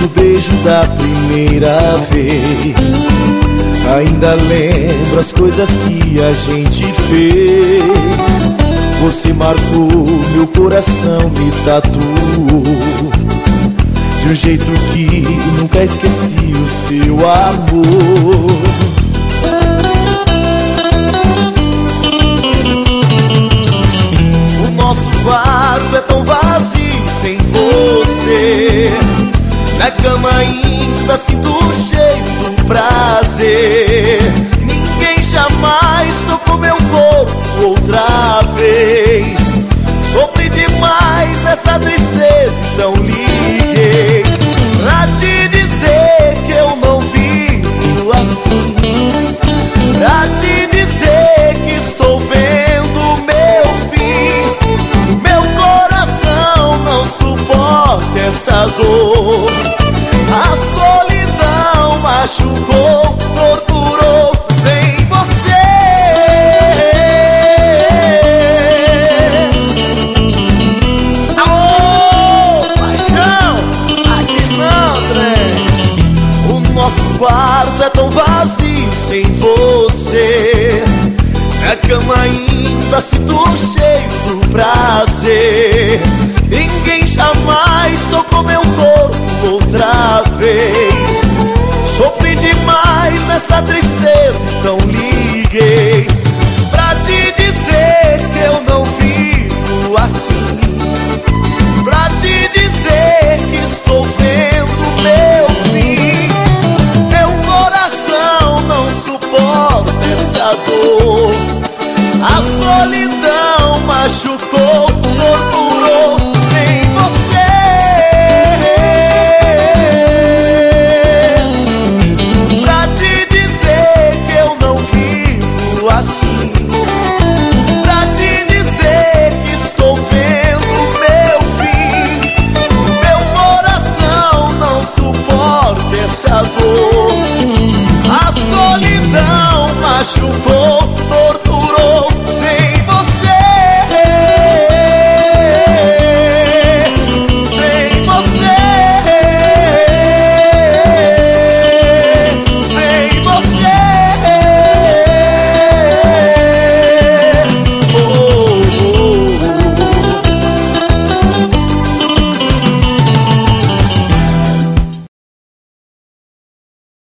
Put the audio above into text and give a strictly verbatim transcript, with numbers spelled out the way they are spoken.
do beijo da primeira vez. Ainda lembro as coisas que a gente fez. Você marcou meu coração, me tatuou de um jeito que nunca esqueci o seu amor. O nosso quarto é tão vazio sem você. Na cama ainda sinto o cheiro do prazer. Ninguém jamais tocou meu corpo outra vez. Sofri demais nessa tristeza, então liguei pra te dizer que eu não vivo assim, pra te dizer que estou vendo meu fim. Meu coração não suporta essa dor. A solidão machucou, torturou sem você. Amor, paixão, aqui não, trem. O nosso quarto é tão vazio sem você. Na cama ainda sinto o cheiro do prazer. Ninguém jamais tocou meu corpo outra vez. Sofri demais nessa tristeza, então liguei